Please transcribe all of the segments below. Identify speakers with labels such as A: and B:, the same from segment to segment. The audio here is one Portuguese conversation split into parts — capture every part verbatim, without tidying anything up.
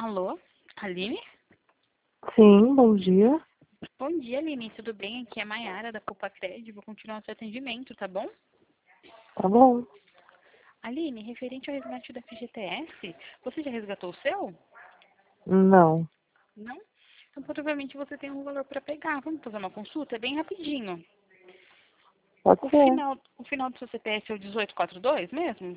A: Alô, Aline?
B: Sim, bom dia.
A: Bom dia, Aline, tudo bem? Aqui é a Mayara da Copa Cred. Vou continuar seu atendimento, tá bom?
B: Tá bom?
A: Aline, referente ao resgate da F G T S, você já resgatou o seu?
B: Não.
A: Não? Então, provavelmente você tem um valor para pegar. Vamos fazer uma consulta? É bem rapidinho.
B: Pode
A: O
B: ser.
A: final, o final do seu C P F é o dezoito quarenta e dois mesmo?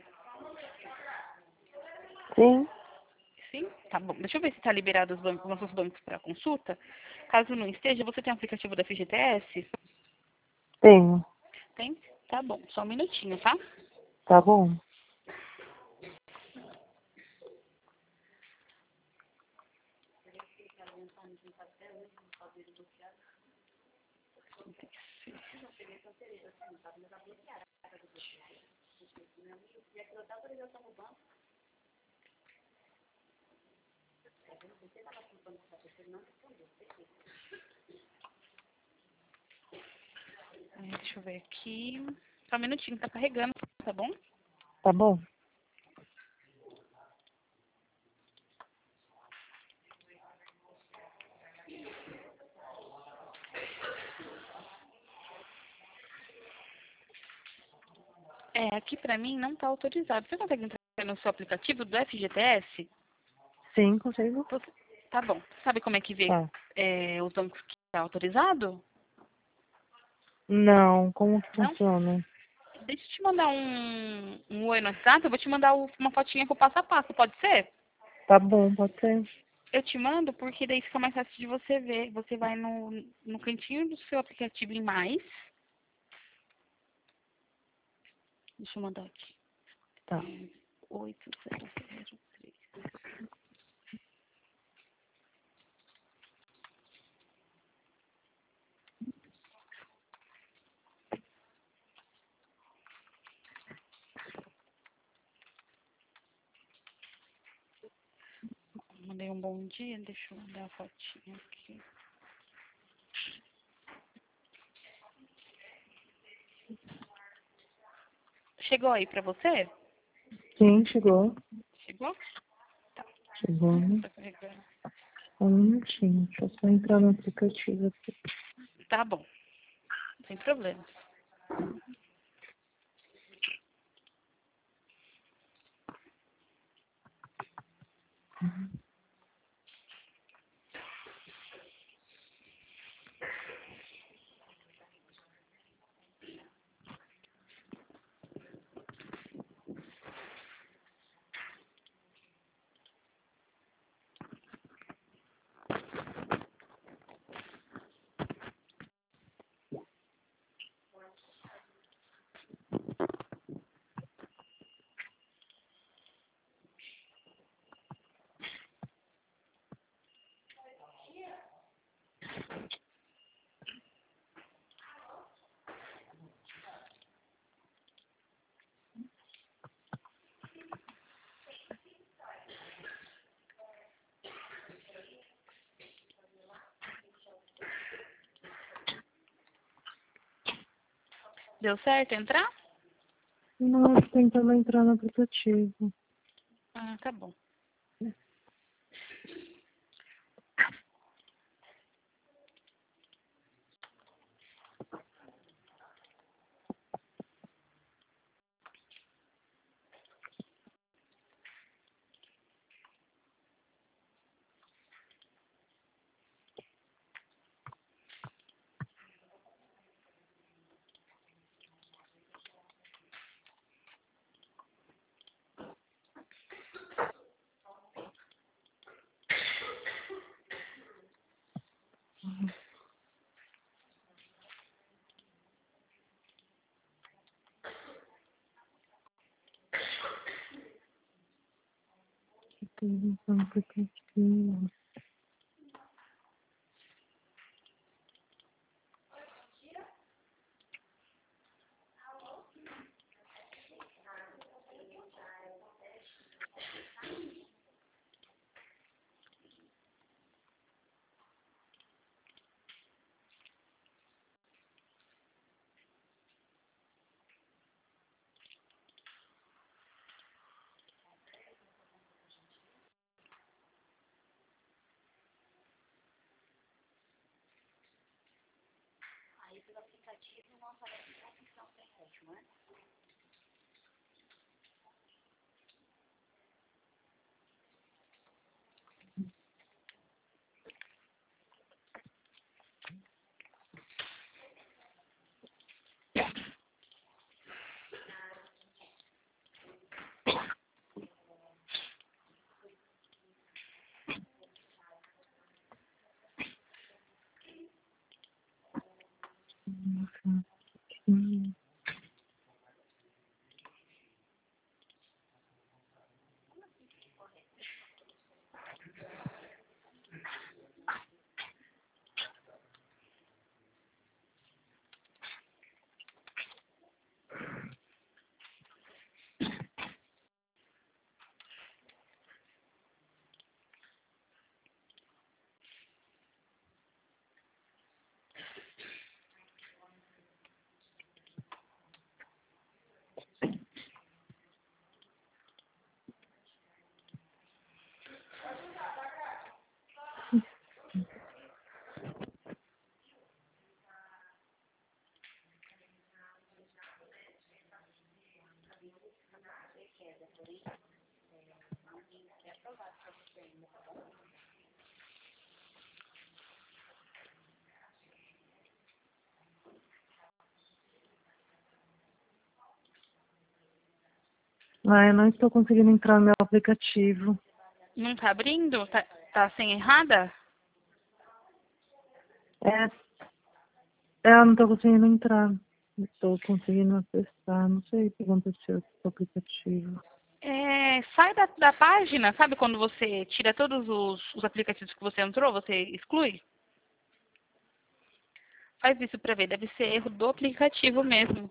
B: Sim,
A: Sim? Tá bom. Deixa eu ver se está liberado os bancos, nossos bancos para consulta. Caso não esteja, você tem o aplicativo da F G T S?
B: tenho.
A: Tem? Tá bom. Só um minutinho, tá?
B: Tá bom.
A: Ai, deixa eu ver aqui. Só um minutinho, tá carregando, tá bom?
B: Tá bom?
A: É, aqui pra mim não tá autorizado. Você consegue entrar no seu aplicativo do F G T S?
B: Sim, consigo?
A: Você- Tá bom. Sabe como é que vê
B: Tá.
A: é, os bancos que tá autorizado?
B: Não, como que
A: Não?
B: funciona?
A: Deixa eu te mandar um, um oi no WhatsApp. Eu vou te mandar o- uma fotinha com o passo a passo, pode ser?
B: Tá bom, pode ser.
A: Eu te mando porque daí fica mais fácil de você ver. Você vai no, no cantinho do seu aplicativo em mais. Deixa eu mandar aqui.
B: Tá.
A: oito zero zero três. Mandei um bom dia. Deixa eu mandar a fotinha aqui. Chegou aí pra você?
B: Sim, chegou.
A: Chegou? Tá.
B: Chegou.
A: Tá carregando.
B: Um minutinho. Deixa eu só entrar no aplicativo aqui.
A: Tá bom. Sem problema. Deu certo entrar?
B: Não, tô tentando entrar no aplicativo.
A: Ah, tá bom.
B: Tô no aplicativo. Hum. Ah, eu não estou conseguindo entrar no meu aplicativo.
A: Não tá abrindo? Tá, tá sem errada?
B: É, é, eu não estou conseguindo entrar. Estou conseguindo acessar. Não sei o que aconteceu com o aplicativo.
A: É, sai da, da página, sabe quando você tira todos os, os aplicativos que você entrou, você exclui? Faz isso pra ver, deve ser erro do aplicativo mesmo.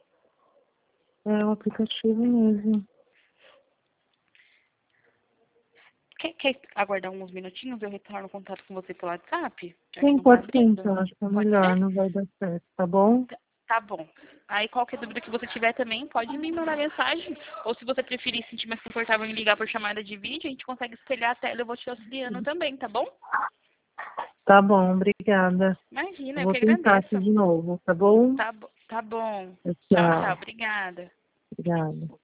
B: É o aplicativo mesmo.
A: Quer, quer aguardar uns minutinhos? Eu retorno o contato com você pelo WhatsApp? Já que
B: Sim,
A: não tá
B: pode ser
A: abrindo?
B: então. Acho que é
A: Pode
B: melhor.
A: ser?
B: Não vai dar certo, tá bom?
A: Tá, tá bom. Aí qualquer dúvida que você tiver também, pode me mandar mensagem. Ou se você preferir sentir mais confortável em ligar por chamada de vídeo, a gente consegue espelhar a tela e eu vou te auxiliando também, tá bom?
B: Tá bom, obrigada.
A: Imagina,
B: Eu
A: eu
B: vou
A: que
B: tentar
A: agradeço.
B: aqui de novo, tá bom?
A: Tá, bo- tá bom. Tchau, tchau.
B: Tchau.
A: Obrigada.
B: Obrigada.